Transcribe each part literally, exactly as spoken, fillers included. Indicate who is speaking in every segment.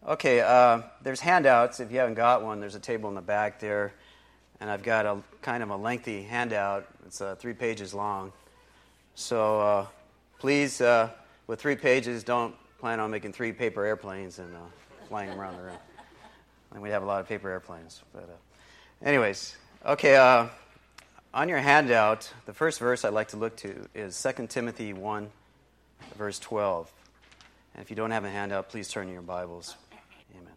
Speaker 1: Okay, uh, there's handouts. If you haven't got one, there's a table in the back there, and I've got a kind of a lengthy handout. It's uh, three pages long. So uh, please, uh, with three pages, don't plan on making three paper airplanes and uh, flying them around the room. And we have a lot of paper airplanes. But uh, anyways, okay, uh, on your handout, the first verse I'd like to look to is Second Timothy one, verse twelve. And if you don't have a handout, please turn to your Bibles. Amen.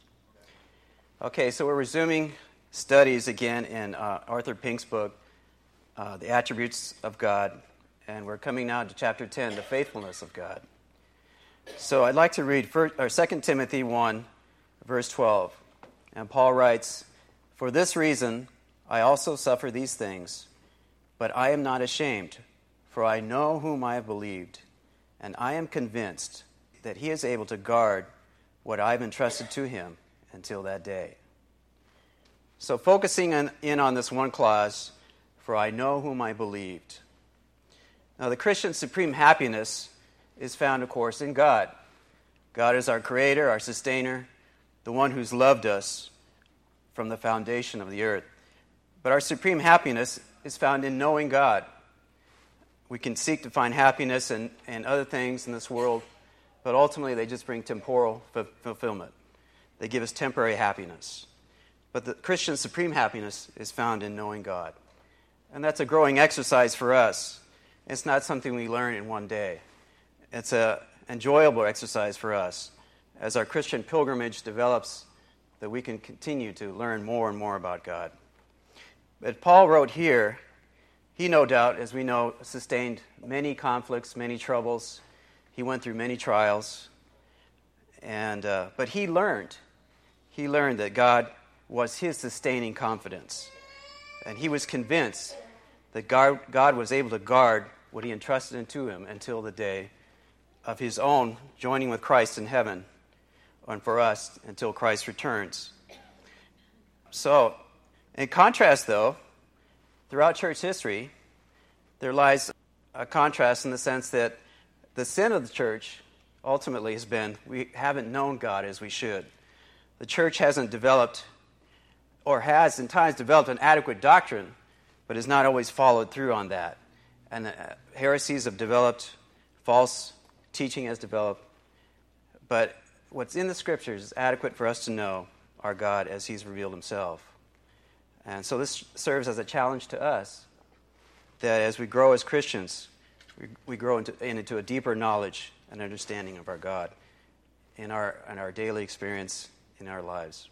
Speaker 1: Okay, so we're resuming studies again in uh, Arthur Pink's book, uh, The Attributes of God, and we're coming now to chapter ten, The Faithfulness of God. So I'd like to read first, or Second Timothy one, verse twelve. And Paul writes, "For this reason I also suffer these things, but I am not ashamed, for I know whom I have believed, and I am convinced that he is able to guard what I have entrusted to him until that day." So focusing on, in on this one clause, "For I know whom I believed." Now the Christian's supreme happiness is found, of course, in God. God is our creator, our sustainer, the one who's loved us from the foundation of the earth. But our supreme happiness is found in knowing God. We can seek to find happiness in, in other things in this world, but ultimately they just bring temporal f- fulfillment. They give us temporary happiness. But the Christian's supreme happiness is found in knowing God. And that's a growing exercise for us. It's not something we learn in one day. It's an enjoyable exercise for us as our Christian pilgrimage develops, that we can continue to learn more and more about God. But Paul wrote here, he no doubt, as we know, sustained many conflicts, many troubles. He went through many trials. and uh, But he learned, he learned that God was his sustaining confidence. And he was convinced that God, God was able to guard what he entrusted into him until the day of his own joining with Christ in heaven, and for us until Christ returns. So, in contrast, though, throughout church history, there lies a contrast in the sense that the sin of the church ultimately has been we haven't known God as we should. The church hasn't developed, or has in times developed, an adequate doctrine, but has not always followed through on that. And uh, heresies have developed, false teaching has developed, but what's in the Scriptures is adequate for us to know our God as he's revealed himself. And so this serves as a challenge to us, that as we grow as Christians, we, we grow into, into a deeper knowledge and understanding of our God in our, in our daily experience in our lives.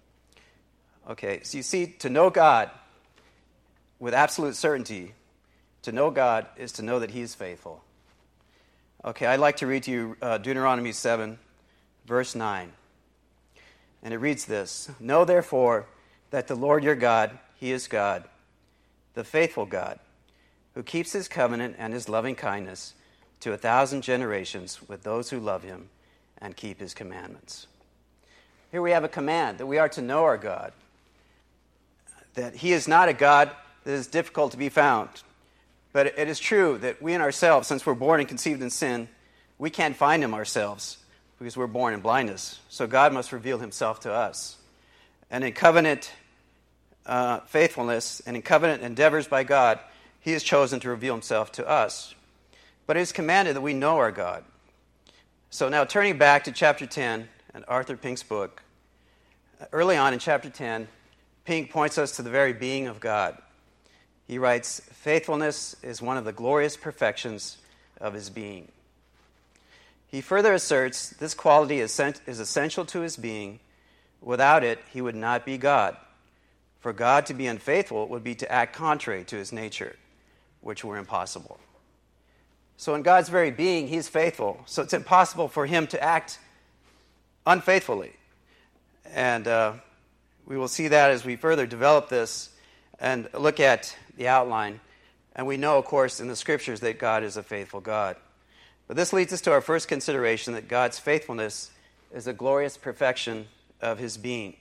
Speaker 1: Okay, so you see, to know God with absolute certainty, to know God is to know that he is faithful. Okay, I'd like to read to you uh, Deuteronomy seven, verse nine. And it reads this: "Know therefore that the Lord your God, he is God, the faithful God, who keeps his covenant and his loving kindness to a thousand generations with those who love him and keep his commandments." Here we have a command that we are to know our God, that he is not a God that is difficult to be found. But it is true that we in ourselves, since we're born and conceived in sin, we can't find him ourselves because we're born in blindness. So God must reveal himself to us. And in covenant uh, faithfulness and in covenant endeavors by God, he has chosen to reveal himself to us. But it is commanded that we know our God. So now turning back to chapter ten in Arthur Pink's book, early on in chapter ten, Pink points us to the very being of God. He writes, "Faithfulness is one of the glorious perfections of his being." He further asserts this quality is essential to his being. Without it, he would not be God. For God to be unfaithful would be to act contrary to his nature, which were impossible. So in God's very being, he's faithful. So it's impossible for him to act unfaithfully. And uh, we will see that as we further develop this and look at the outline. And we know, of course, in the Scriptures that God is a faithful God. But this leads us to our first consideration, that God's faithfulness is a glorious perfection of his being.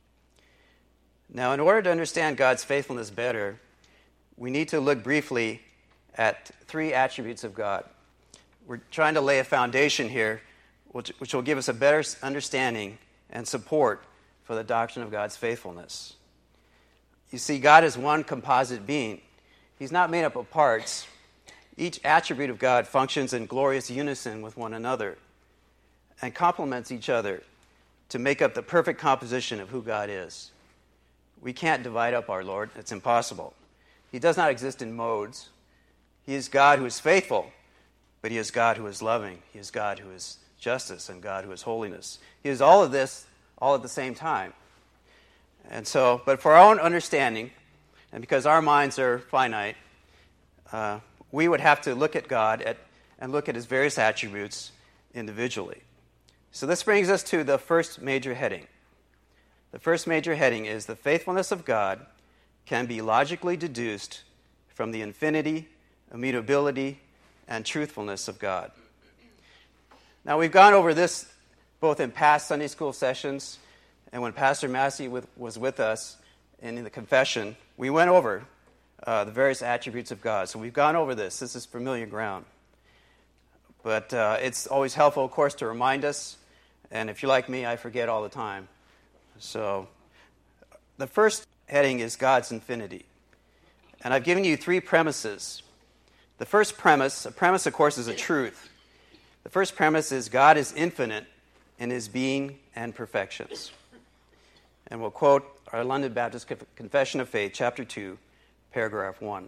Speaker 1: Now, in order to understand God's faithfulness better, we need to look briefly at three attributes of God. We're trying to lay a foundation here which, which will give us a better understanding and support for the doctrine of God's faithfulness. You see, God is one composite being. He's not made up of parts. Each attribute of God functions in glorious unison with one another and complements each other to make up the perfect composition of who God is. We can't divide up our Lord. It's impossible. He does not exist in modes. He is God who is faithful, but he is God who is loving. He is God who is justice and God who is holiness. He is all of this all at the same time. And so, but for our own understanding, and because our minds are finite, uh, we would have to look at God at, and look at his various attributes individually. So this brings us to the first major heading. The first major heading is the faithfulness of God can be logically deduced from the infinity, immutability, and truthfulness of God. Now, we've gone over this both in past Sunday school sessions and when Pastor Massey with, was with us in the confession. We went over uh, the various attributes of God. So we've gone over this. This is familiar ground. But uh, it's always helpful, of course, to remind us. And if you're like me, I forget all the time. So the first heading is God's infinity. And I've given you three premises. The first premise, a premise, of course, is a truth. The first premise is God is infinite in his being and perfections. And we'll quote our London Baptist Confession of Faith, chapter two, paragraph one.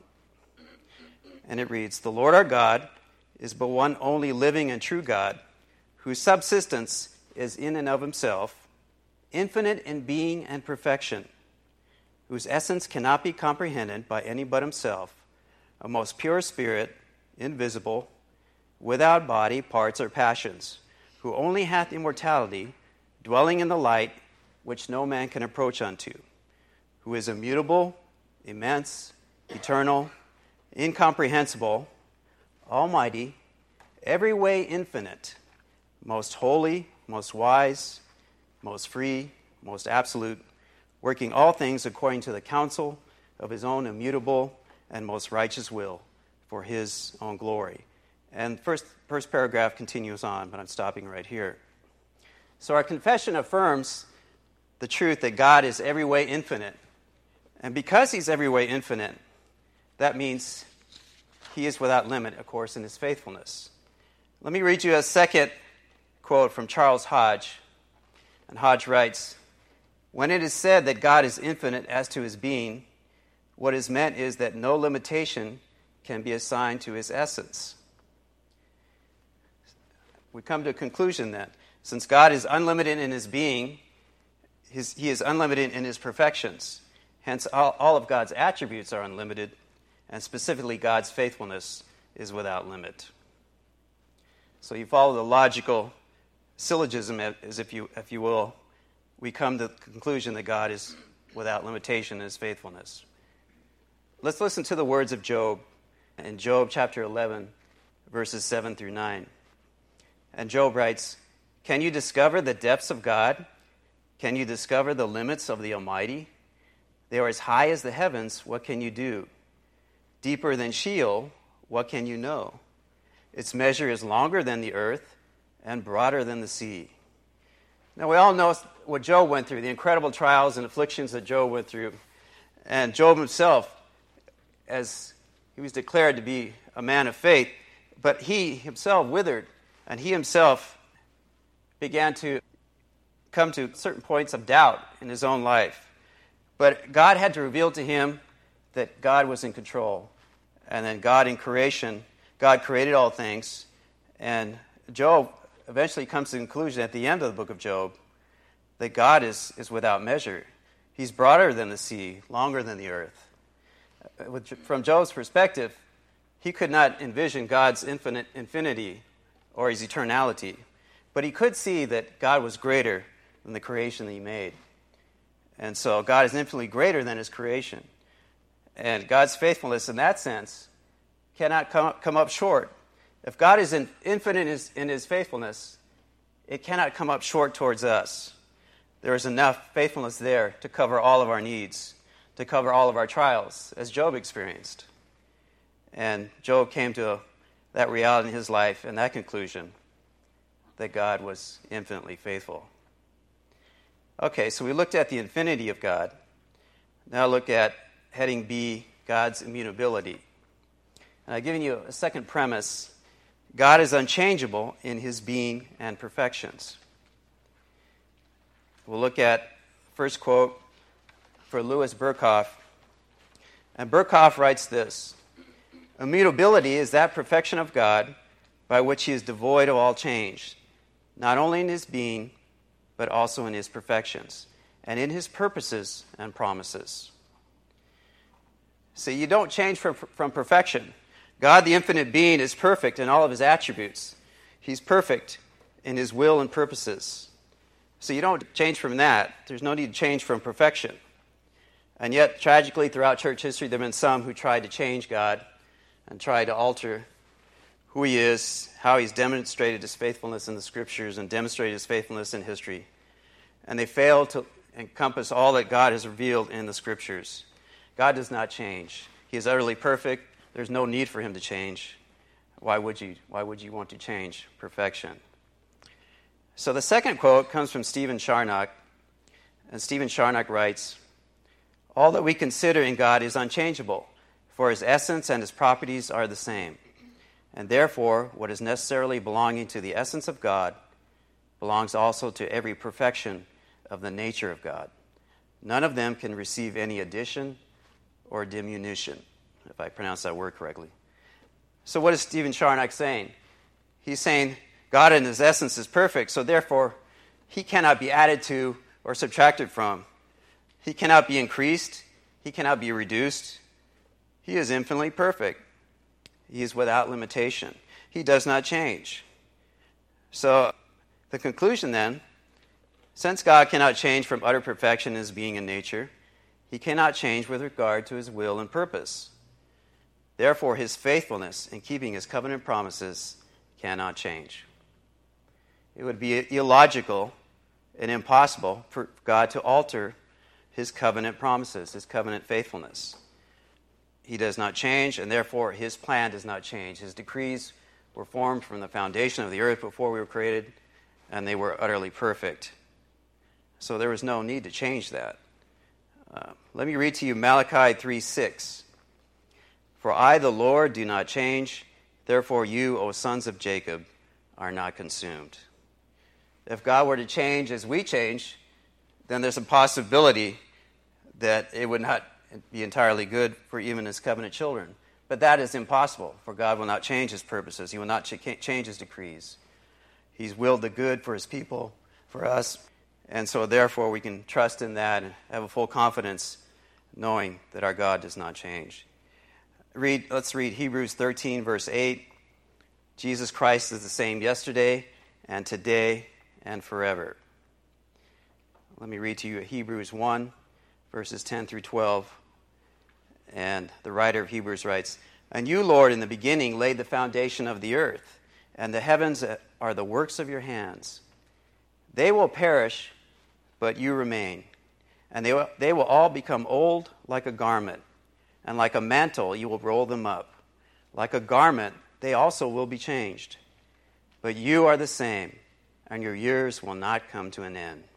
Speaker 1: And it reads, "The Lord our God is but one only living and true God, whose subsistence is in and of himself, infinite in being and perfection, whose essence cannot be comprehended by any but himself, a most pure spirit, invisible, without body, parts, or passions, who only hath immortality, dwelling in the light which no man can approach unto, who is immutable, immense, eternal, incomprehensible, almighty, every way infinite, most holy, most wise, most free, most absolute, working all things according to the counsel of his own immutable and most righteous will for his own glory." And first, first paragraph continues on, but I'm stopping right here. So our confession affirms the truth that God is every way infinite. And because he's every way infinite, that means he is without limit, of course, in his faithfulness. Let me read you a second quote from Charles Hodge. And Hodge writes, "When it is said that God is infinite as to his being, what is meant is that no limitation can be assigned to his essence." We come to a conclusion that since God is unlimited in his being, his, he is unlimited in his perfections. Hence, all, all of God's attributes are unlimited, and specifically God's faithfulness is without limit. So you follow the logical syllogism, as if you, if you will, we come to the conclusion that God is without limitation in his faithfulness. Let's listen to the words of Job in Job chapter eleven, verses seven through nine. And Job writes, "Can you discover the depths of God? Can you discover the limits of the Almighty? They are as high as the heavens. What can you do? Deeper than Sheol, what can you know? Its measure is longer than the earth and broader than the sea." Now, we all know what Job went through, the incredible trials and afflictions that Job went through. And Job himself, as he was declared to be a man of faith, but he himself withered, and he himself began to come to certain points of doubt in his own life. But God had to reveal to him that God was in control. And then God in creation, God created all things. And Job eventually comes to the conclusion at the end of the book of Job that God is, is without measure. He's broader than the sea, longer than the earth. From Job's perspective, he could not envision God's infinite infinity or his eternality. But he could see that God was greater than the creation that he made. And so God is infinitely greater than his creation. And God's faithfulness in that sense cannot come, come up short. If God is in, infinite in his, in his faithfulness, it cannot come up short towards us. There is enough faithfulness there to cover all of our needs, to cover all of our trials, as Job experienced. And Job came to that reality in his life and that conclusion that God was infinitely faithful. Okay, so we looked at the infinity of God. Now look at heading B, God's immutability. And I've given you a second premise. God is unchangeable in his being and perfections. We'll look at first quote for Louis Berkhoff. And Berkhoff writes this: immutability is that perfection of God by which he is devoid of all change, not only in his being, but also in his perfections, and in his purposes and promises. See, you don't change from, from perfection. God, the infinite being, is perfect in all of his attributes. He's perfect in his will and purposes. So you don't change from that. There's no need to change from perfection. And yet, tragically, throughout church history, there have been some who tried to change God and tried to alter who he is, how he's demonstrated his faithfulness in the Scriptures and demonstrated his faithfulness in history. And they failed to encompass all that God has revealed in the Scriptures. God does not change. He is utterly perfect. There's no need for him to change. Why would you, why would you want to change perfection? So the second quote comes from Stephen Charnock. And Stephen Charnock writes, all that we consider in God is unchangeable, for his essence and his properties are the same. And therefore, what is necessarily belonging to the essence of God belongs also to every perfection of the nature of God. None of them can receive any addition or diminution, if I pronounce that word correctly. So what is Stephen Charnock saying? He's saying God in his essence is perfect, so therefore he cannot be added to or subtracted from. He cannot be increased. He cannot be reduced. He is infinitely perfect. He is without limitation. He does not change. So the conclusion then, since God cannot change from utter perfection in his being and nature, he cannot change with regard to his will and purpose. Therefore, his faithfulness in keeping his covenant promises cannot change. It would be illogical and impossible for God to alter his covenant promises, his covenant faithfulness. He does not change, and therefore his plan does not change. His decrees were formed from the foundation of the earth before we were created, and they were utterly perfect. So there was no need to change that. Uh, let me read to you Malachi three six. For I, the Lord, do not change, therefore you, O sons of Jacob, are not consumed. If God were to change as we change, then there's a possibility that it would not be entirely good for even his covenant children. But that is impossible, for God will not change his purposes. He will not ch- change his decrees. He's willed the good for his people, for us, and so therefore we can trust in that and have a full confidence knowing that our God does not change. Read. Let's read Hebrews thirteen, verse eight. Jesus Christ is the same yesterday and today and forever. Let me read to you Hebrews one, verses ten through twelve. And the writer of Hebrews writes, and you, Lord, in the beginning laid the foundation of the earth, and the heavens are the works of your hands. They will perish, but you remain. And they will, they will all become old like a garment, and like a mantle you will roll them up. Like a garment, they also will be changed. But you are the same, and your years will not come to an end.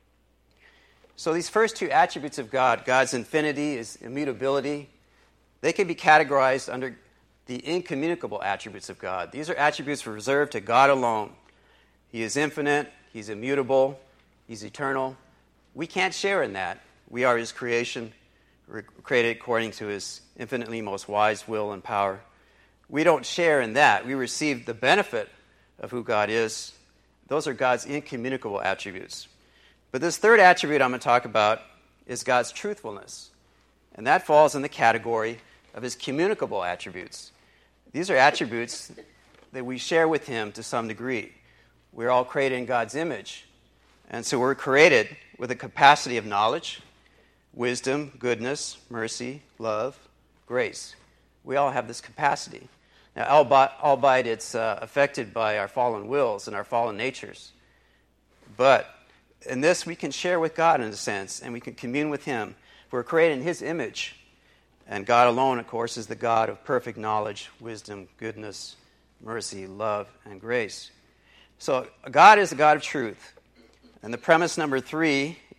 Speaker 1: So these first two attributes of God, God's infinity, his immutability, they can be categorized under the incommunicable attributes of God. These are attributes reserved to God alone. He is infinite, he's immutable, he's eternal. We can't share in that. We are his creation, created according to his infinitely most wise will and power. We don't share in that. We receive the benefit of who God is. Those are God's incommunicable attributes. But this third attribute I'm going to talk about is God's truthfulness. And that falls in the category of his communicable attributes. These are attributes that we share with him to some degree. We're all created in God's image. And so we're created with a capacity of knowledge, wisdom, goodness, mercy, love, grace. We all have this capacity. Now, albeit it's uh, affected by our fallen wills and our fallen natures. But in this, we can share with God in a sense, and we can commune with him. We're created in his image. And God alone, of course, is the God of perfect knowledge, wisdom, goodness, mercy, love, and grace. So God is a God of truth. And the premise number three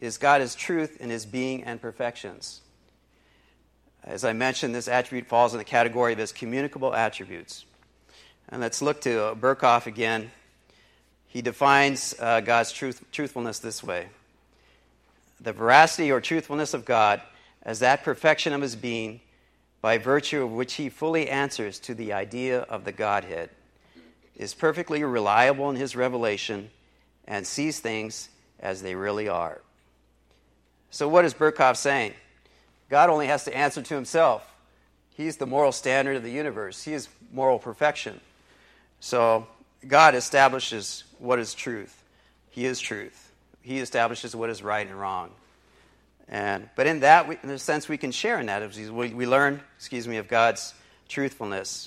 Speaker 1: is God is truth in his being and perfections. As I mentioned, this attribute falls in the category of his communicable attributes. And let's look to uh, Berkhoff again. He defines uh, God's truth, truthfulness this way. The veracity or truthfulness of God as that perfection of his being by virtue of which he fully answers to the idea of the Godhead, is perfectly reliable in his revelation and sees things as they really are. So what is Berkhoff saying? God only has to answer to himself. He's the moral standard of the universe. He is moral perfection. So God establishes what is truth. He is truth. He establishes what is right and wrong. And but in that, we, in a sense, we can share in that. We, we learn, excuse me, of God's truthfulness.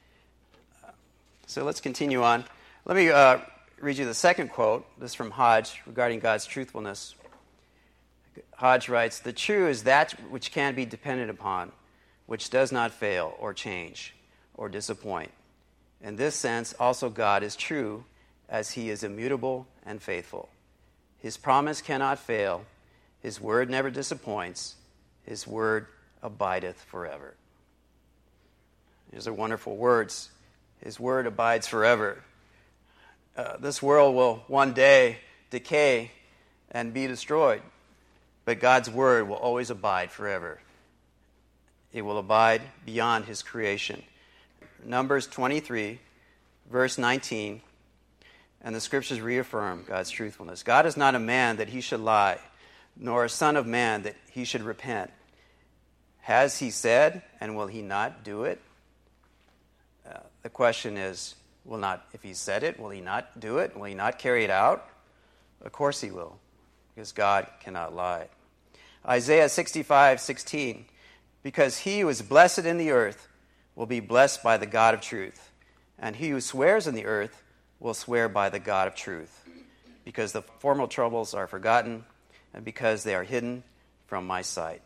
Speaker 1: So let's continue on. Let me uh, read you the second quote. This is from Hodge regarding God's truthfulness. Hodge writes, "The true is that which can be depended upon, which does not fail or change or disappoint. In this sense, also God is true, as he is immutable and faithful. His promise cannot fail. His word never disappoints. His word abideth forever." These are wonderful words. His word abides forever. Uh, this world will one day decay and be destroyed, but God's word will always abide forever. It will abide beyond his creation. Numbers twenty-three, verse nineteen, and the scriptures reaffirm God's truthfulness. God is not a man that he should lie, nor a son of man that he should repent. Has he said, and will he not do it? Uh, the question is, will not, if he said it, will he not do it? Will he not carry it out? Of course he will, because God cannot lie. Isaiah sixty-five sixteen, because he who is blessed in the earth will be blessed by the God of truth, and he who swears in the earth will swear by the God of truth, because the former troubles are forgotten, and because they are hidden from my sight.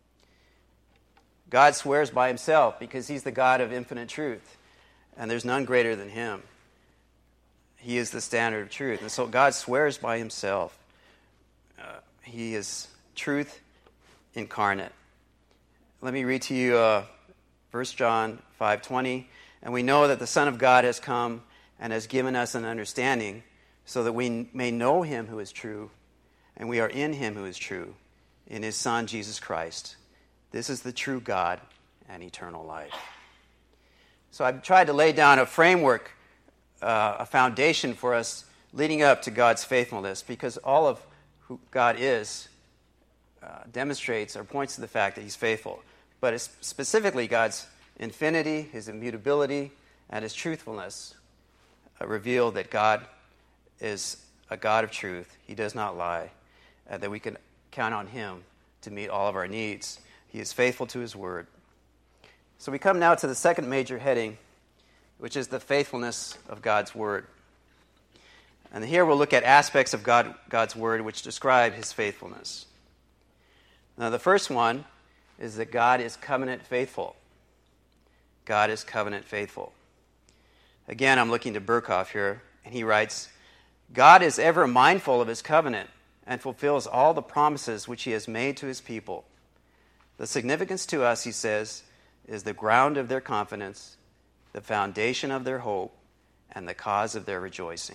Speaker 1: God swears by himself because he's the God of infinite truth, and there's none greater than him. He is the standard of truth, and so God swears by himself. Uh, he is truth incarnate. Let me read to you uh, First John five twenty, and we know that the Son of God has come and has given us an understanding so that we may know him who is true, and we are in him who is true, in his Son, Jesus Christ. This is the true God and eternal life. So I've tried to lay down a framework, uh, a foundation for us leading up to God's faithfulness, because all of who God is uh, demonstrates or points to the fact that he's faithful. But it's specifically God's infinity, his immutability, and his truthfulness uh, reveal that God is a God of truth. He does not lie, and that we can count on him to meet all of our needs. He is faithful to his word. So we come now to the second major heading, which is the faithfulness of God's word. And here we'll look at aspects of God, God's word which describe his faithfulness. Now the first one is that God is covenant faithful. God is covenant faithful. Again, I'm looking to Berkhoff here, and he writes, God is ever mindful of his covenant and fulfills all the promises which he has made to his people. The significance to us, he says, is the ground of their confidence, the foundation of their hope, and the cause of their rejoicing.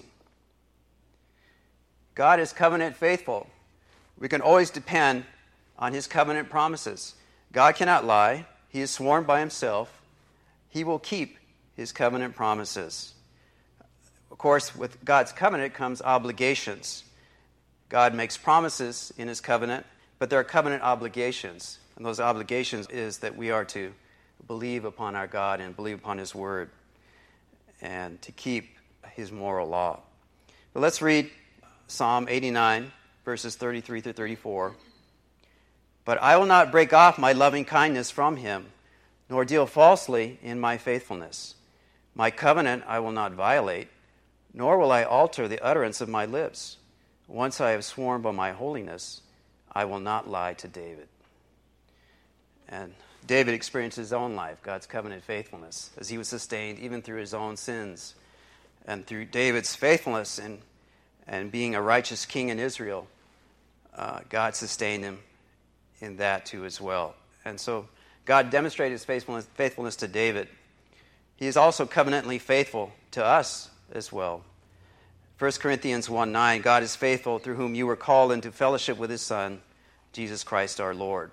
Speaker 1: God is covenant faithful. We can always depend on his covenant promises. God cannot lie. He is sworn by himself. He will keep his covenant promises. Of course, with God's covenant comes obligations. God makes promises in his covenant, but there are covenant obligations. And those obligations is that we are to believe upon our God and believe upon his word and to keep his moral law. But let's read Psalm eighty-nine, verses thirty-three through thirty-four. But I will not break off my loving kindness from him, nor deal falsely in my faithfulness. My covenant I will not violate, nor will I alter the utterance of my lips. Once I have sworn by my holiness, I will not lie to David. And David experienced his own life, God's covenant faithfulness, as he was sustained even through his own sins. And through David's faithfulness and, and being a righteous king in Israel, uh, God sustained him in that too as well. And so God demonstrated his faithfulness, faithfulness to David. He is also covenantally faithful to us as well. First Corinthians one nine, God is faithful, through whom you were called into fellowship with his Son, Jesus Christ our Lord.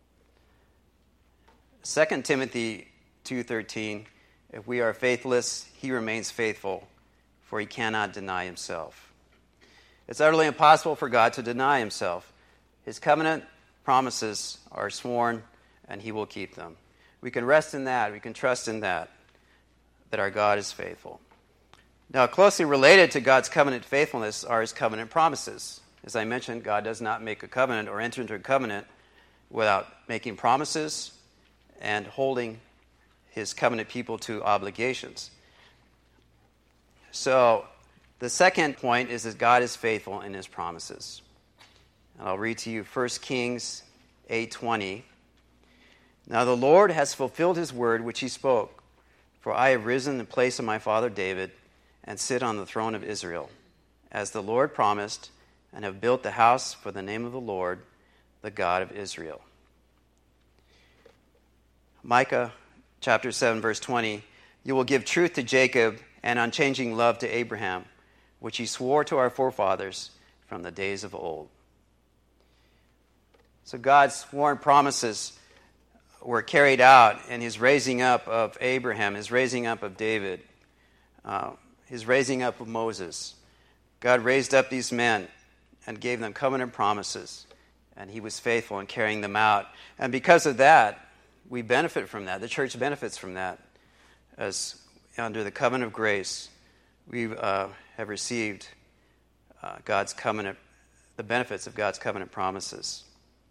Speaker 1: Second Timothy two thirteen, if we are faithless, he remains faithful, for he cannot deny himself. It's utterly impossible for God to deny himself. His covenant promises are sworn, and he will keep them. We can rest in that. We can trust in that, that our God is faithful. Now, closely related to God's covenant faithfulness are his covenant promises. As I mentioned, God does not make a covenant or enter into a covenant without making promises and holding his covenant people to obligations. So, the second point is that God is faithful in his promises. And I'll read to you First Kings eight twenty. Now the Lord has fulfilled his word which he spoke, for I have risen in the place of my father David and sit on the throne of Israel, as the Lord promised, and have built the house for the name of the Lord, the God of Israel. Micah chapter seven, verse twenty, you will give truth to Jacob and unchanging love to Abraham, which he swore to our forefathers from the days of old. So God's sworn promises were carried out in his raising up of Abraham, his raising up of David, uh, his raising up of Moses. God raised up these men and gave them covenant promises, and he was faithful in carrying them out. And because of that, we benefit from that. The church benefits from that. As under the covenant of grace, we uh, have received uh, God's covenant, the benefits of God's covenant promises.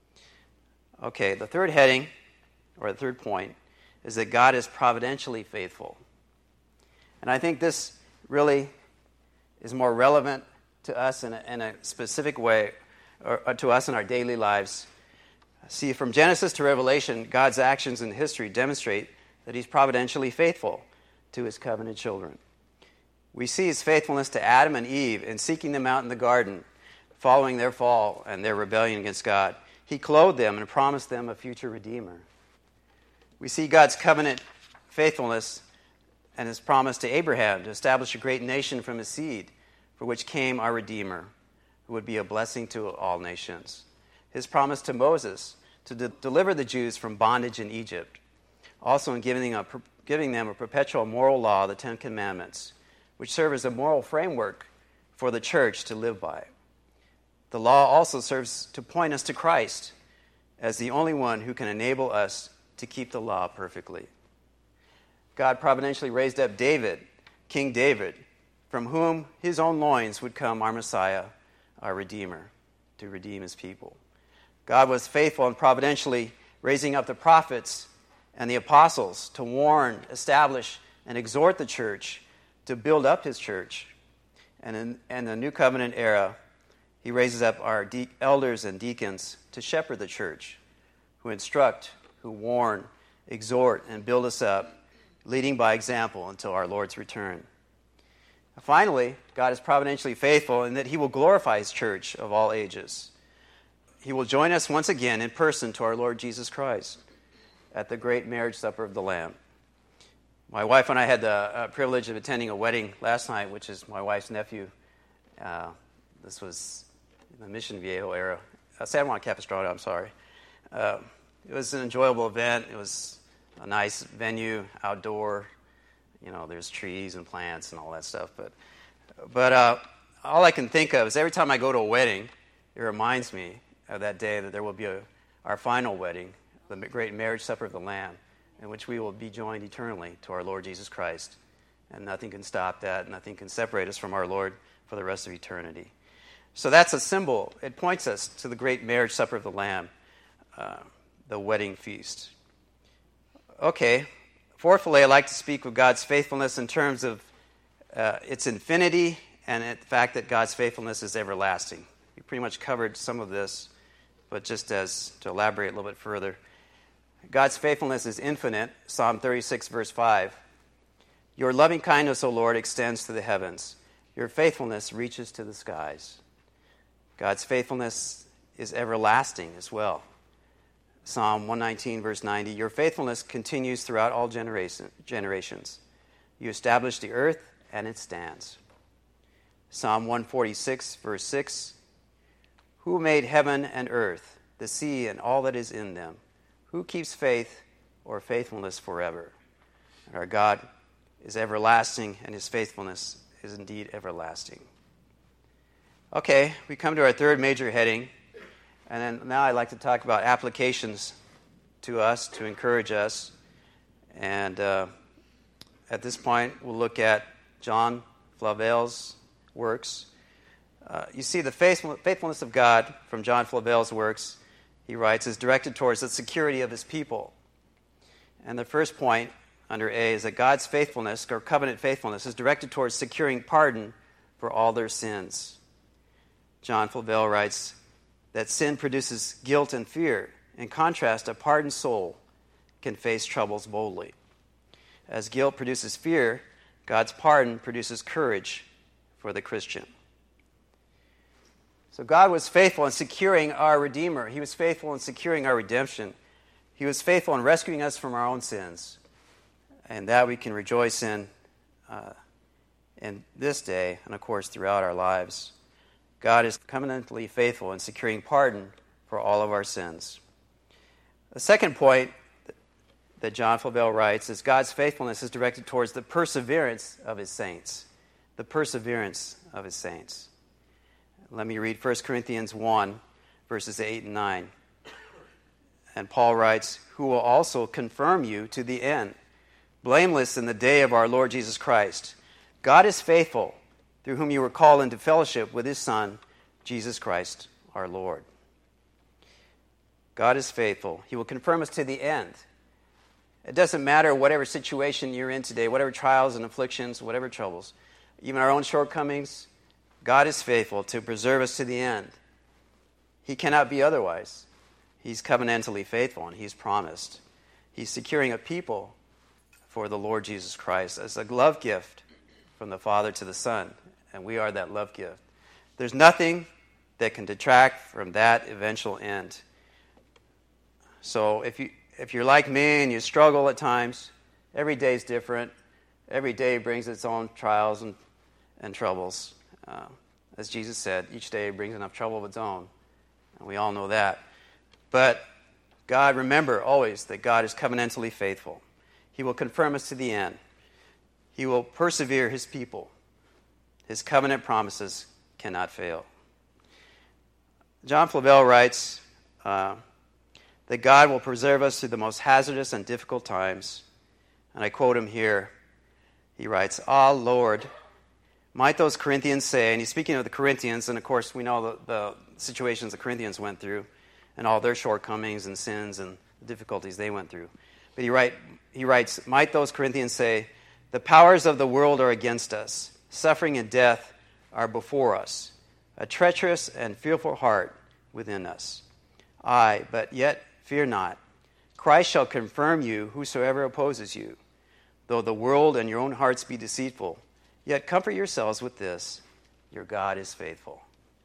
Speaker 1: Okay, the third heading, or the third point, is that God is providentially faithful. And I think this really is more relevant to us in a, in a specific way, or, or to us in our daily lives. See, from Genesis to Revelation, God's actions in history demonstrate that he's providentially faithful to his covenant children. We see his faithfulness to Adam and Eve in seeking them out in the garden, following their fall and their rebellion against God. He clothed them and promised them a future Redeemer. We see God's covenant faithfulness and his promise to Abraham to establish a great nation from his seed, for which came our Redeemer, who would be a blessing to all nations. His promise to Moses to de- deliver the Jews from bondage in Egypt, also in giving, a, giving them a perpetual moral law, the Ten Commandments, which serve as a moral framework for the church to live by. The law also serves to point us to Christ as the only one who can enable us to keep the law perfectly. God providentially raised up David, King David, from whom his own loins would come our Messiah, our Redeemer, to redeem his people. God was faithful in providentially raising up the prophets and the apostles to warn, establish, and exhort the church to build up his church. And in, in the New Covenant era, he raises up our de- elders and deacons to shepherd the church, who instruct, who warn, exhort, and build us up, leading by example until our Lord's return. Finally, God is providentially faithful in that he will glorify his church of all ages. He will join us once again in person to our Lord Jesus Christ at the great marriage supper of the Lamb. My wife and I had the uh, privilege of attending a wedding last night, which is my wife's nephew. Uh, this was in the Mission Viejo era. Uh, San Juan Capistrano, I'm sorry. Uh, it was an enjoyable event. It was a nice venue, outdoor. You know, there's trees and plants and all that stuff. But but uh, all I can think of is every time I go to a wedding, it reminds me of that day that there will be a, our final wedding, the great marriage supper of the Lamb, in which we will be joined eternally to our Lord Jesus Christ. And nothing can stop that. Nothing can separate us from our Lord for the rest of eternity. So that's a symbol. It points us to the great marriage supper of the Lamb, uh, the wedding feast. Okay. Fourthly, I'd like to speak of God's faithfulness in terms of uh, its infinity and the fact that God's faithfulness is everlasting. We pretty much covered some of this, but just as to elaborate a little bit further. God's faithfulness is infinite. Psalm thirty-six, verse five. Your loving kindness, O Lord, extends to the heavens. Your faithfulness reaches to the skies. God's faithfulness is everlasting as well. Psalm one nineteen, verse ninety, your faithfulness continues throughout all generation, generations. You establish the earth, and it stands. Psalm one forty-six, verse six, who made heaven and earth, the sea and all that is in them? Who keeps faith or faithfulness forever? And our God is everlasting, and his faithfulness is indeed everlasting. Okay, we come to our third major heading, and then now I'd like to talk about applications to us, to encourage us. And uh, at this point, we'll look at John Flavel's works. Uh, you see, the faithful, faithfulness of God from John Flavel's works, he writes, is directed towards the security of his people. And the first point under A is that God's faithfulness, or covenant faithfulness, is directed towards securing pardon for all their sins. John Flavel writes that sin produces guilt and fear. In contrast, a pardoned soul can face troubles boldly. As guilt produces fear, God's pardon produces courage for the Christian. So God was faithful in securing our Redeemer. He was faithful in securing our redemption. He was faithful in rescuing us from our own sins. And that we can rejoice in uh, in this day and, of course, throughout our lives. God is covenantally faithful in securing pardon for all of our sins. The second point that John Flavel writes is God's faithfulness is directed towards the perseverance of his saints. The perseverance of his saints. Let me read First Corinthians one, verses eight and nine. And Paul writes, who will also confirm you to the end, blameless in the day of our Lord Jesus Christ. God is faithful, through whom you were called into fellowship with his Son, Jesus Christ, our Lord. God is faithful. He will confirm us to the end. It doesn't matter whatever situation you're in today, whatever trials and afflictions, whatever troubles, even our own shortcomings, God is faithful to preserve us to the end. He cannot be otherwise. He's covenantally faithful, and he's promised. He's securing a people for the Lord Jesus Christ as a love gift from the Father to the Son, and we are that love gift. There's nothing that can detract from that eventual end. So if you if you're like me and you struggle at times, every day is different. Every day brings its own trials and, and troubles. Uh, as Jesus said, each day brings enough trouble of its own, and we all know that. But God, remember always that God is covenantally faithful. He will confirm us to the end. He will persevere his people. His covenant promises cannot fail. John Flavel writes uh, that God will preserve us through the most hazardous and difficult times. And I quote him here. He writes, ah, Lord, might those Corinthians say, and he's speaking of the Corinthians, and of course we know the, the situations the Corinthians went through and all their shortcomings and sins and the difficulties they went through. But he, write, he writes, might those Corinthians say, the powers of the world are against us. Suffering and death are before us. A treacherous and fearful heart within us. Aye, but yet fear not. Christ shall confirm you whosoever opposes you. Though the world and your own hearts be deceitful, yet comfort yourselves with this, your God is faithful.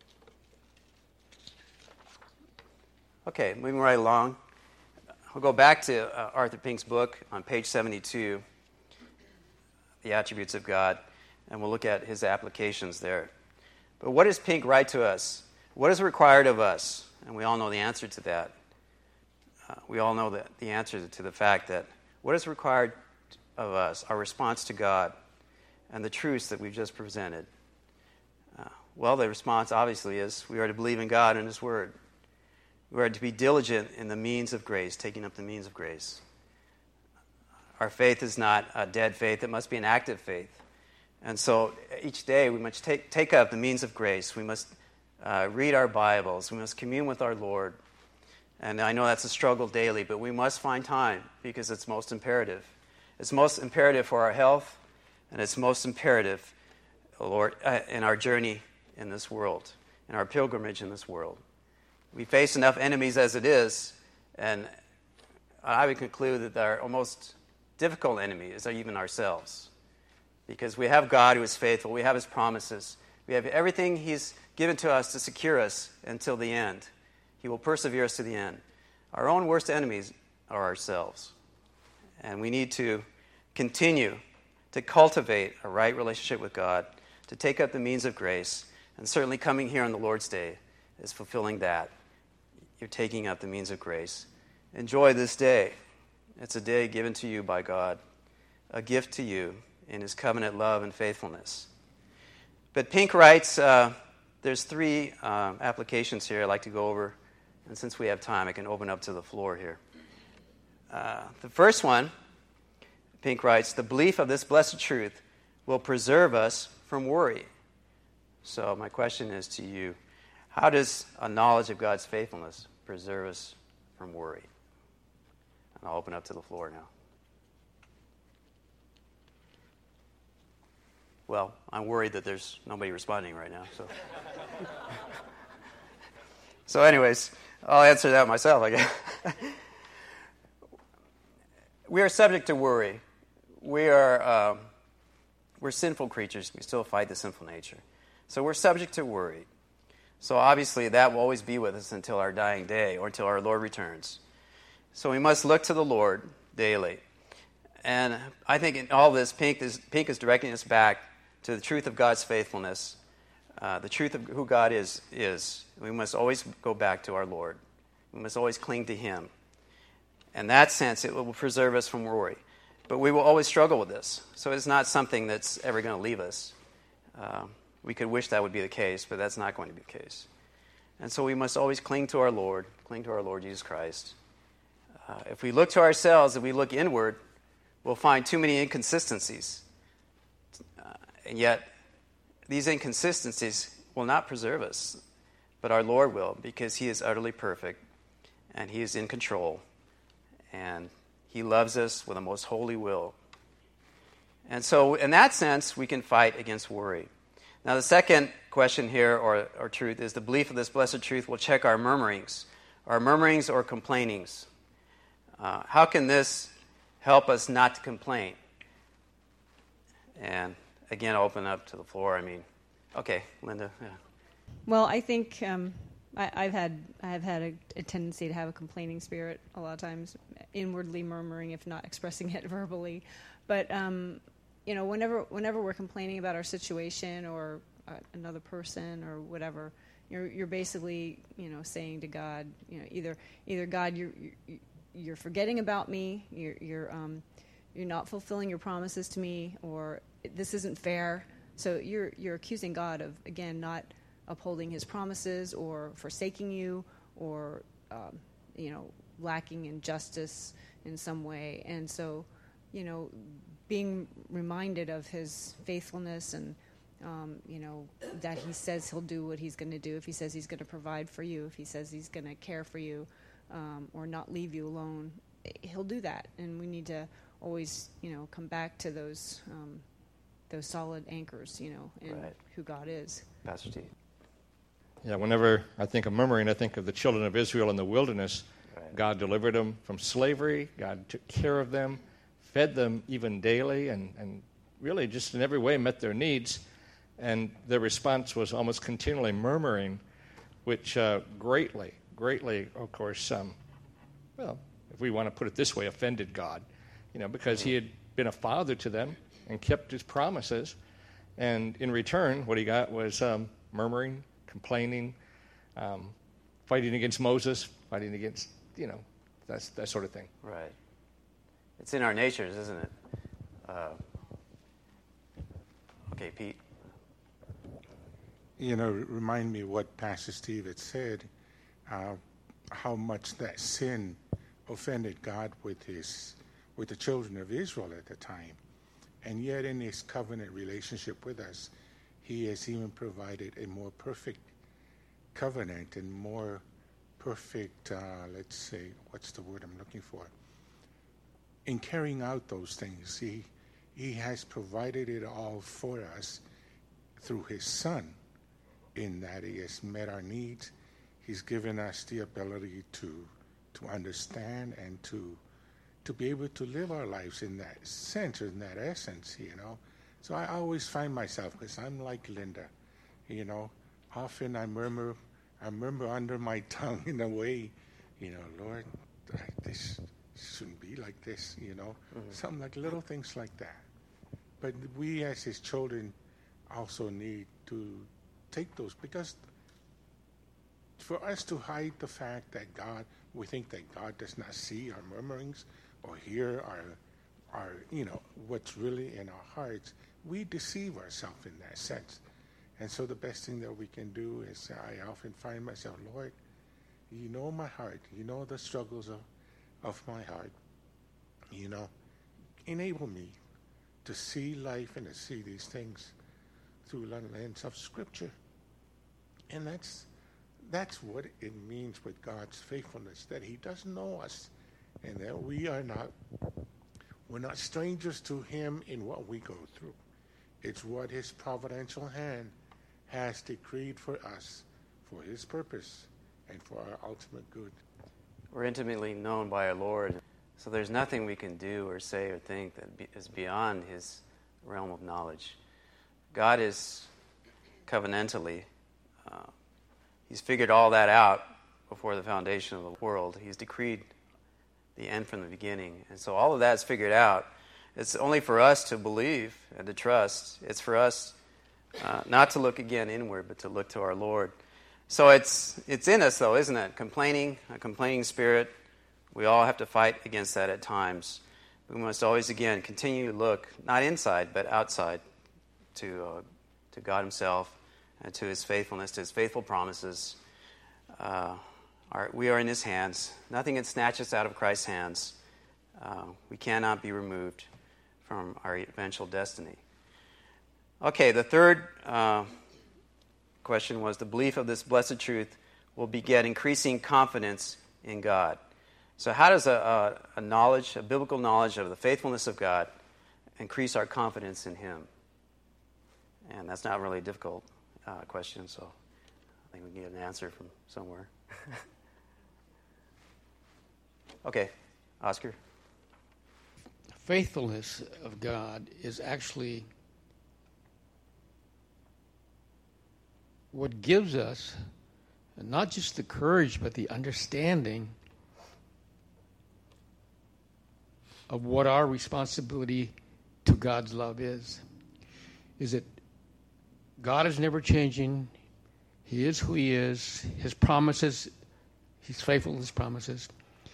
Speaker 1: Okay, moving right along. We'll go back to uh, Arthur Pink's book on page seventy-two, The Attributes of God, and we'll look at his applications there. But what does Pink write to us? What is required of us? And we all know the answer to that. Uh, we all know that the answer to the fact that what is required of us, our response to God, and the truths that we've just presented. Uh, well, the response obviously is we are to believe in God and his word. We are to be diligent in the means of grace, taking up the means of grace. Our faith is not a dead faith. It must be an active faith. And so each day we must take, take up the means of grace. We must uh, read our Bibles. We must commune with our Lord. And I know that's a struggle daily, but we must find time because it's most imperative. It's most imperative for our health, and it's most imperative, Lord, uh, in our journey in this world, in our pilgrimage in this world. We face enough enemies as it is, and I would conclude that our most difficult enemy is even ourselves. Because we have God who is faithful, we have his promises, we have everything he's given to us to secure us until the end. He will persevere us to the end. Our own worst enemies are ourselves. And we need to continue to cultivate a right relationship with God, to take up the means of grace, and certainly coming here on the Lord's Day is fulfilling that. You're taking up the means of grace. Enjoy this day. It's a day given to you by God, a gift to you in His covenant love and faithfulness. But Pink writes, uh, there's three uh, applications here I'd like to go over, and since we have time, I can open up to the floor here. Uh, the first one, Pink writes, the belief of this blessed truth will preserve us from worry. So my question is to you, how does a knowledge of God's faithfulness preserve us from worry? And I'll open up to the floor now. Well, I'm worried that there's nobody responding right now. So, so anyways, I'll answer that myself, I guess. We are subject to worry. We are um, we're sinful creatures. We still fight the sinful nature. So we're subject to worry. So obviously that will always be with us until our dying day or until our Lord returns. So we must look to the Lord daily. And I think in all this, Pink is, Pink is directing us back to the truth of God's faithfulness. Uh, the truth of who God is, is. We must always go back to our Lord. We must always cling to Him. In that sense, it will preserve us from worry. But we will always struggle with this. So it's not something that's ever going to leave us. Uh, we could wish that would be the case, but that's not going to be the case. And so we must always cling to our Lord, cling to our Lord Jesus Christ. Uh, if we look to ourselves, if we look inward, we'll find too many inconsistencies. Uh, and yet, these inconsistencies will not preserve us, but our Lord will, because He is utterly perfect, and He is in control, and He loves us with a most holy will. And so, in that sense, we can fight against worry. Now, the second question here, or, or truth, is the belief of this blessed truth will check our murmurings, our murmurings or complainings. Uh, how can this help us not to complain? And again, I'll open up to the floor. I mean, okay, Linda. Yeah.
Speaker 2: Well, I think um, I, I've had I've had a, a tendency to have a complaining spirit a lot of times, inwardly murmuring, if not expressing it verbally. But um, you know, whenever whenever we're complaining about our situation or uh, another person or whatever, you're you're basically you know saying to God, you know, either either God, you're you're, you're forgetting about me, you're you're um, you're not fulfilling your promises to me, or this isn't fair. So you're you're accusing God of, again, not upholding His promises or forsaking you or um, you know lacking in justice in some way. And so, you know, being reminded of His faithfulness and um, you know that He says He'll do what He's going to do. If He says He's going to provide for you, if He says He's going to care for you um, or not leave you alone, He'll do that. And we need to always, you know, come back to those um, those solid anchors, you know, in
Speaker 1: Right.
Speaker 2: who God is.
Speaker 1: Pastor T.
Speaker 3: Yeah, whenever I think of murmuring, I think of the children of Israel in the wilderness.
Speaker 1: Right.
Speaker 3: God delivered them from slavery. God took care of them, fed them even daily, and, and really just in every way met their needs. And their response was almost continually murmuring, which uh, greatly, greatly, of course, um, well, if we want to put it this way, offended God, you know, because He had been a father to them and kept His promises. And in return, what He got was um, murmuring, complaining, um, fighting against Moses, fighting against, you know, that's, that sort of thing.
Speaker 1: Right. It's in our natures, isn't it? Uh, okay, Pete.
Speaker 4: You know, remind me what Pastor Steve had said, uh, how much that sin offended God with his, with the children of Israel at the time. And yet in His covenant relationship with us, He has even provided a more perfect covenant and more perfect, uh, let's say, what's the word I'm looking for? In carrying out those things, He He has provided it all for us through His Son, in that He has met our needs. He's given us the ability to to understand and to to be able to live our lives in that sense, or in that essence, you know. So I always find myself, because I'm like Linda, you know, often I murmur I remember under my tongue in a way, you know, Lord, this shouldn't be like this, you know, mm-hmm. something like little things like that. But we as his children also need to take those, because for us to hide the fact that God, we think that God does not see our murmurings or hear our, our, you know, what's really in our hearts, we deceive ourselves in that sense. And so the best thing that we can do is, I often find myself, Lord, you know my heart, you know the struggles of, of my heart, you know, enable me to see life and to see these things through the lens of Scripture. And that's that's what it means with God's faithfulness, that he does know us, and that we are not, we're not strangers to him in what we go through. It's what his providential hand has decreed for us, for his purpose, and for our ultimate good.
Speaker 1: We're intimately known by our Lord, so there's nothing we can do or say or think that be, is beyond his realm of knowledge. God is covenantally, uh, he's figured all that out before the foundation of the world. He's decreed the end from the beginning. And so all of that's figured out. It's only for us to believe and to trust. It's for us uh, not to look again inward, but to look to our Lord. So it's it's in us, though, isn't it? Complaining, a complaining spirit. We all have to fight against that at times. We must always, again, continue to look, not inside, but outside, to uh, to God himself and to his faithfulness, to his faithful promises. Uh, our, we are in his hands. Nothing can snatch us out of Christ's hands. Uh, we cannot be removed from our eventual destiny. Okay, the third uh, question was, the belief of this blessed truth will beget increasing confidence in God. So how does a, a, a knowledge, a biblical knowledge of the faithfulness of God increase our confidence in him? And that's not really a difficult uh, question, so I think we can get an answer from somewhere. Okay, Oscar.
Speaker 5: Faithfulness of God is actually what gives us not just the courage, but the understanding of what our responsibility to God's love is. Is that God is never changing. He is who he is. His promises, he's faithful to his promises.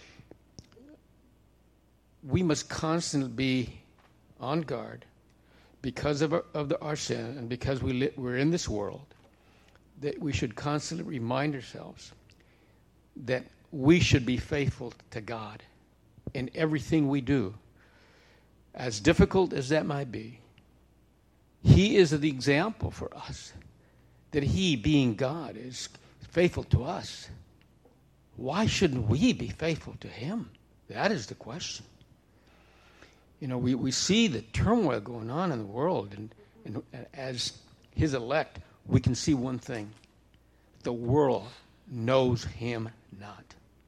Speaker 5: We must constantly be on guard because of our, of the, our sin, and because we li- we're in this world, that we should constantly remind ourselves that we should be faithful to God in everything we do. As difficult as that might be, he is the example for us, that he, being God, is faithful to us. Why shouldn't we be faithful to him? That is the question. You know, we, we see the turmoil going on in the world, and, and as his elect, we can see one thing. The world knows him not.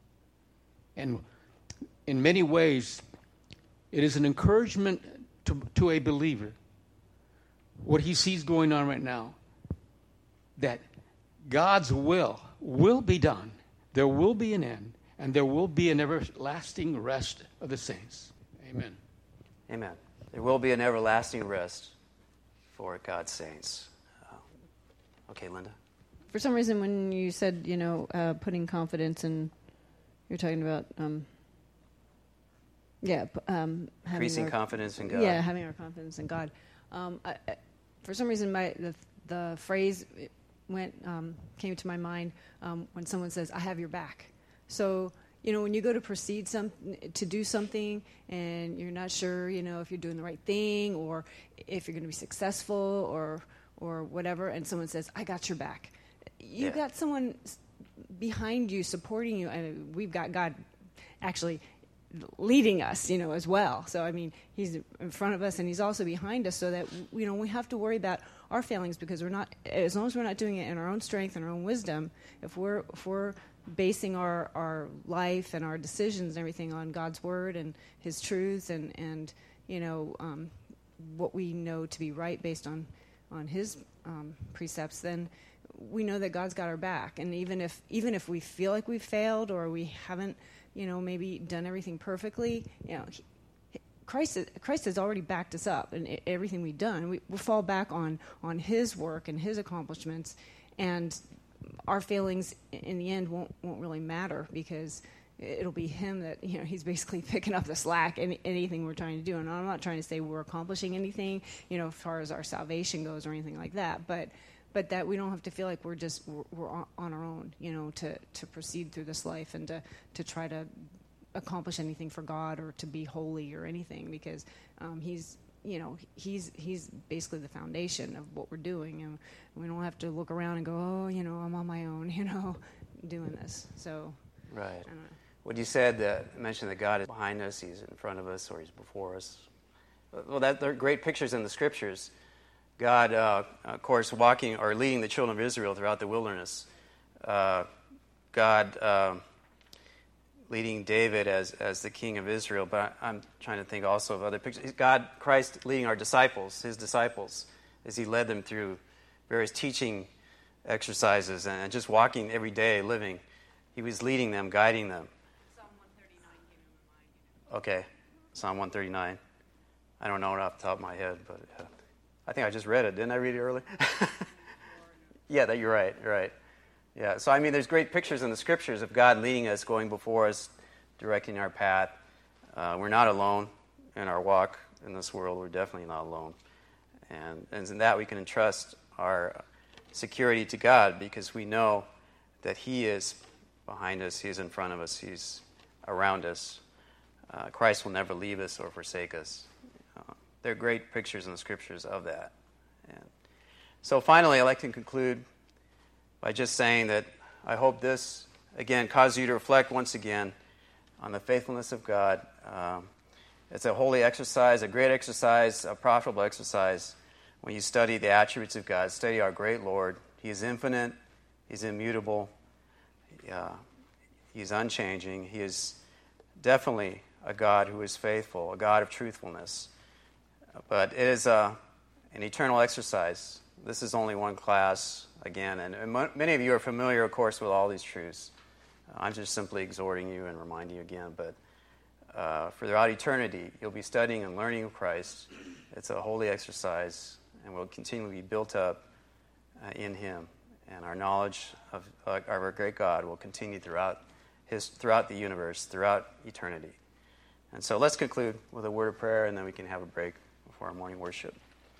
Speaker 5: And in many ways, it is an encouragement to, to a believer, what he sees going on right now, that God's will will be done. There will be an end, and there will be an everlasting rest of the saints. Amen.
Speaker 1: Amen. There will be an everlasting rest for God's saints. Uh, okay, Linda.
Speaker 2: For some reason, when you said, you know, uh, putting confidence in, you're talking about, um, yeah, um, having
Speaker 1: increasing
Speaker 2: our,
Speaker 1: confidence in God.
Speaker 2: Yeah, having our confidence in God. Um, I, I, for some reason, my the the phrase went um, came to my mind um, when someone says, "I have your back." So, you know, when you go to proceed some to do something and you're not sure, you know, if you're doing the right thing or if you're going to be successful or or whatever, and someone says, "I got your back," you
Speaker 1: yeah.
Speaker 2: got someone behind you supporting you, and we've got God actually leading us, you know, as well. So I mean, he's in front of us and he's also behind us, so that, you know, we have to worry about our failings, because we're not, as long as we're not doing it in our own strength and our own wisdom, if we're if we're basing our, our life and our decisions and everything on God's word and his truth and, and you know, um, what we know to be right based on, on his um, precepts, then we know that God's got our back. And even if even if we feel like we've failed or we haven't, you know, maybe done everything perfectly, you know, he, Christ Christ has already backed us up in everything we've done. We, we fall back on on His work and His accomplishments, and our failings in the end won't won't really matter, because it'll be Him that, you know, He's basically picking up the slack in anything we're trying to do. And I'm not trying to say we're accomplishing anything, you know, as far as our salvation goes or anything like that, but but that we don't have to feel like we're just we're, we're on our own, you know, to, to proceed through this life and to, to try to accomplish anything for God or to be holy or anything, because um, He's you know he's he's basically the foundation of what we're doing, and we don't have to look around and go, oh, you know, I'm on my own, you know, doing this. So
Speaker 1: right.
Speaker 2: I don't know.
Speaker 1: What you said, that mentioned that God is behind us, He's in front of us, or He's before us. Well, that they're great pictures in the Scriptures. God, uh, of course, walking or leading the children of Israel throughout the wilderness. Uh, God uh, leading David as as the king of Israel. But I, I'm trying to think also of other pictures. God, Christ leading our disciples, His disciples, as He led them through various teaching exercises and just walking every day, living. He was leading them, guiding them. Okay, Psalm one thirty-nine. I don't know it off the top of my head, but uh, I think I just read it. Didn't I read it earlier? Yeah, that you're right. You're right. Yeah. So I mean, there's great pictures in the Scriptures of God leading us, going before us, directing our path. Uh, we're not alone in our walk in this world. We're definitely not alone, and and in that we can entrust our security to God, because we know that He is behind us, He is in front of us, He's around us. Uh, Christ will never leave us or forsake us. Uh, there are great pictures in the Scriptures of that. And so finally, I'd like to conclude by just saying that I hope this, again, causes you to reflect once again on the faithfulness of God. Um, it's a holy exercise, a great exercise, a profitable exercise when you study the attributes of God. Study our great Lord. He is infinite. He's immutable. Uh, he's unchanging. He is definitely a God who is faithful, a God of truthfulness. But it is a, an eternal exercise. This is only one class, again, and, and mo- many of you are familiar, of course, with all these truths. Uh, I'm just simply exhorting you and reminding you again, but uh, for throughout eternity, you'll be studying and learning of Christ. It's a holy exercise, and we'll continually be built up uh, in Him, and our knowledge of, uh, of our great God will continue throughout his throughout the universe, throughout eternity. And so let's conclude with a word of prayer, and then we can have a break before our morning worship.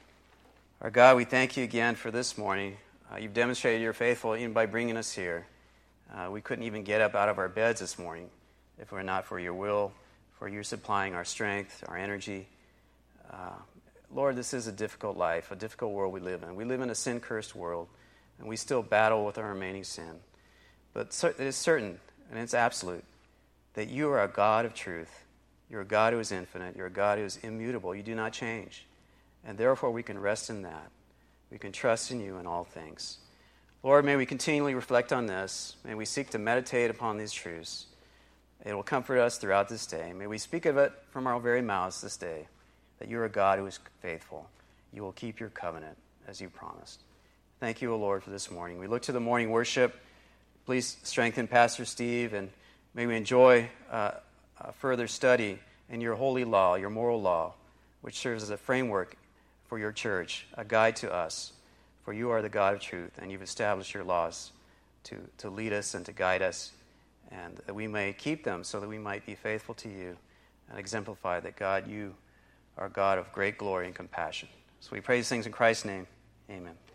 Speaker 1: Our God, we thank you again for this morning. Uh, you've demonstrated you're faithful even by bringing us here. Uh, we couldn't even get up out of our beds this morning if it were not for your will, for you supplying our strength, our energy. Uh, Lord, this is a difficult life, a difficult world we live in. We live in a sin-cursed world, and we still battle with our remaining sin. But it is certain, and it's absolute, that you are a God of truth. You're a God who is infinite. You're a God who is immutable. You do not change. And therefore we can rest in that. We can trust in you in all things. Lord, may we continually reflect on this. May we seek to meditate upon these truths. It will comfort us throughout this day. May we speak of it from our very mouths this day, that you are a God who is faithful. You will keep your covenant as you promised. Thank you, O Lord, for this morning. We look to the morning worship. Please strengthen Pastor Steve, and may we enjoy uh, a further study in your holy law, your moral law, which serves as a framework for your church, a guide to us. For you are the God of truth, and you've established your laws to, to lead us and to guide us, and that we may keep them so that we might be faithful to you and exemplify that, God, you are God of great glory and compassion. So we pray these things in Christ's name. Amen.